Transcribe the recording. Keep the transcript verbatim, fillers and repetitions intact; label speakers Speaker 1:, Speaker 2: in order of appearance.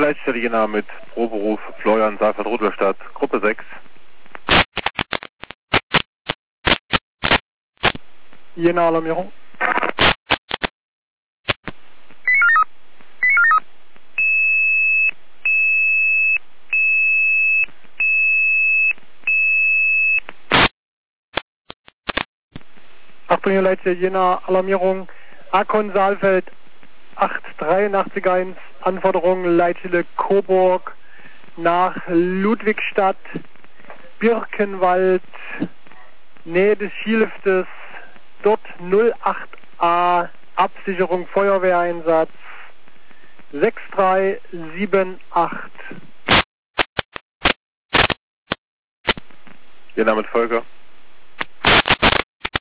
Speaker 1: Leitstelle Jena mit Proberuf Florian Saalfeld Rudolstadt, Gruppe sechs.
Speaker 2: Jena Alarmierung. Achtung, hier Leitstelle Jena Alarmierung. Akon Saalfeld acht drei acht eins, Anforderung Leitstelle Coburg nach Ludwigstadt, Birkenwald, Nähe des Skiliftes, dort null acht A, Absicherung Feuerwehreinsatz sechs drei sieben acht.
Speaker 1: Jena mit Volker.